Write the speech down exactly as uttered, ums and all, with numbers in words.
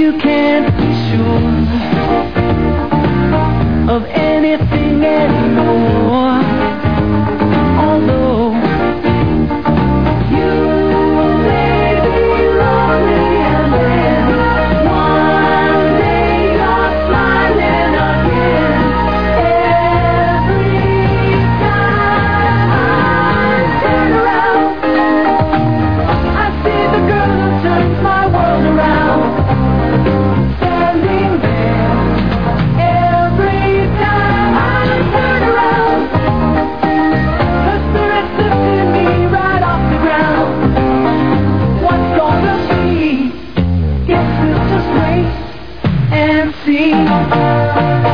you can't be sure of anything anymore. Although you may be lonely, and then one day you're smiling again. Every time I turn around, I see the girl who turns my world around, standing there. Every time I turn around, her spirit's lifting me right off the ground. What's gonna be? Guess we'll just wait and see.